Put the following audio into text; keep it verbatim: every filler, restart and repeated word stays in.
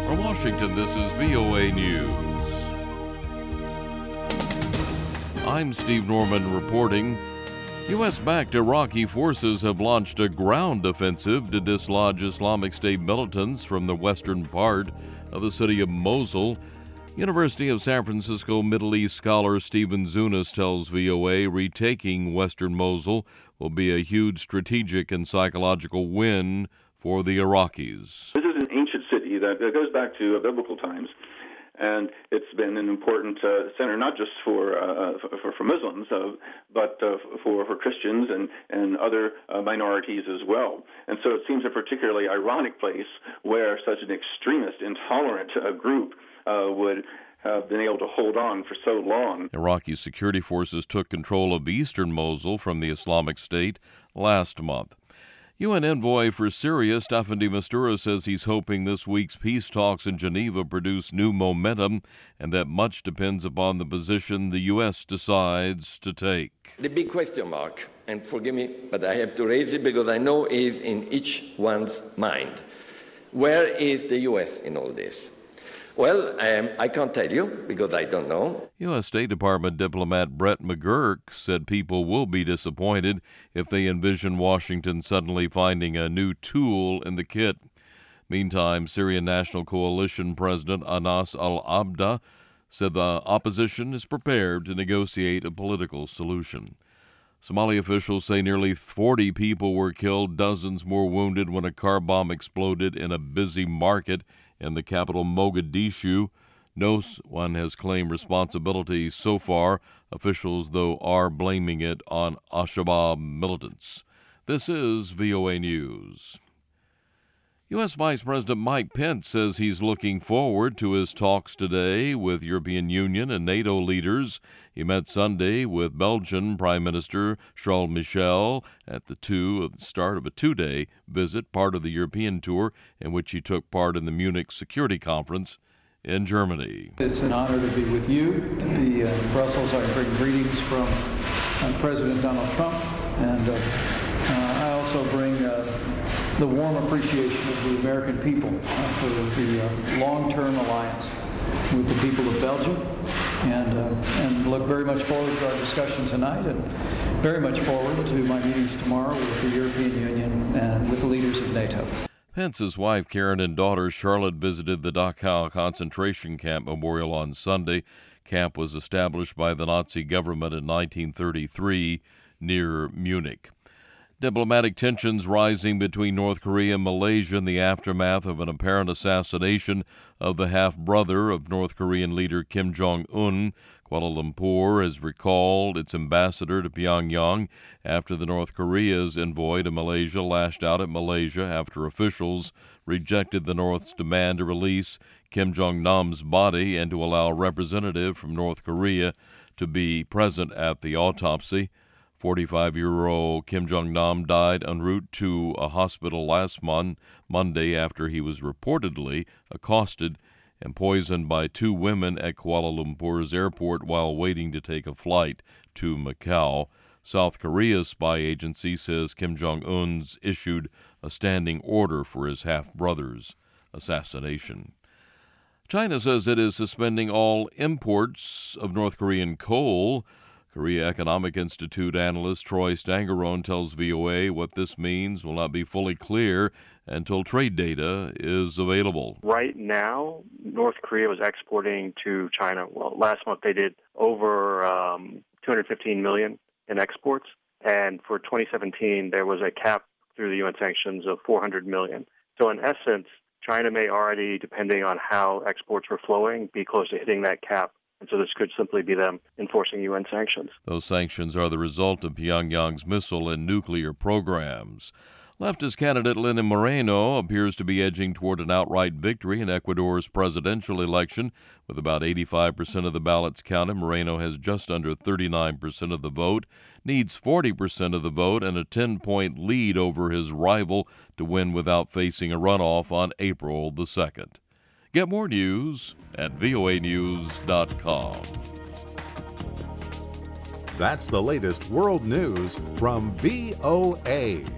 From Washington, this is V O A News. I'm Steve Norman reporting. U S-backed Iraqi forces have launched a ground offensive to dislodge Islamic State militants from the western part of the city of Mosul. University of San Francisco Middle East scholar Stephen Zunas tells V O A retaking western Mosul will be a huge strategic and psychological win for the Iraqis. This is an ancient city that goes back to biblical times, and it's been an important uh, center not just for uh, for, for Muslims, uh, but uh, for for Christians and and other uh, minorities as well. And so it seems a particularly ironic place where such an extremist, intolerant uh, group uh, would have been able to hold on for so long. Iraqi security forces took control of eastern Mosul from the Islamic State last month. U N envoy for Syria, Staffan de Mistura, says he's hoping this week's peace talks in Geneva produce new momentum and that much depends upon the position the U S decides to take. The big question mark, and forgive me, but I have to raise it because I know it is in each one's mind. Where is the U S in all this? Well, um, I can't tell you because I don't know. U S State Department diplomat Brett McGurk said people will be disappointed if they envision Washington suddenly finding a new tool in the kit. Meantime, Syrian National Coalition President Anas al-Abda said the opposition is prepared to negotiate a political solution. Somali officials say nearly forty people were killed, dozens more wounded when a car bomb exploded in a busy market in the capital Mogadishu. No one has claimed responsibility so far. Officials, though, are blaming it on Al-Shabaab militants. This is V O A News. U S. Vice President Mike Pence says he's looking forward to his talks today with European Union and NATO leaders. He met Sunday with Belgian Prime Minister Charles Michel at the two at the start of a two-day visit, part of the European tour in which he took part in the Munich Security Conference in Germany. It's an honor to be with you, to be uh, in Brussels. I bring greetings from uh, President Donald Trump, and uh, uh, I also bring uh, the warm appreciation of the American people uh, for the uh, long-term alliance with the people of Belgium, and uh, and look very much forward to our discussion tonight, and very much forward to my meetings tomorrow with the European Union and with the leaders of NATO. Pence's wife, Karen, and daughter, Charlotte, visited the Dachau concentration camp memorial on Sunday. Camp was established by the Nazi government in nineteen thirty-three near Munich. Diplomatic tensions rising between North Korea and Malaysia in the aftermath of an apparent assassination of the half-brother of North Korean leader Kim Jong-un. Kuala Lumpur has recalled its ambassador to Pyongyang after the North Korea's envoy to Malaysia lashed out at Malaysia after officials rejected the North's demand to release Kim Jong-nam's body and to allow a representative from North Korea to be present at the autopsy. forty-five-year-old Kim Jong-nam died en route to a hospital last month, Monday after he was reportedly accosted and poisoned by two women at Kuala Lumpur's airport while waiting to take a flight to Macau. South Korea's spy agency says Kim Jong-un's issued a standing order for his half-brother's assassination. China says it is suspending all imports of North Korean coal. Korea Economic Institute analyst Troy Stangerone tells V O A what this means will not be fully clear until trade data is available. Right now, North Korea was exporting to China. Well, last month they did over um, two hundred fifteen million dollars in exports, and for twenty seventeen there was a cap through the U N sanctions of four hundred million dollars. So in essence, China may already, depending on how exports were flowing, be close to hitting that cap. And so this could simply be them enforcing U N sanctions. Those sanctions are the result of Pyongyang's missile and nuclear programs. Leftist candidate Lenin Moreno appears to be edging toward an outright victory in Ecuador's presidential election. With about eighty-five percent of the ballots counted, Moreno has just under thirty-nine percent of the vote, needs forty percent of the vote, and a ten-point lead over his rival to win without facing a runoff on April the second. Get more news at V O A news dot com. That's the latest world news from V O A.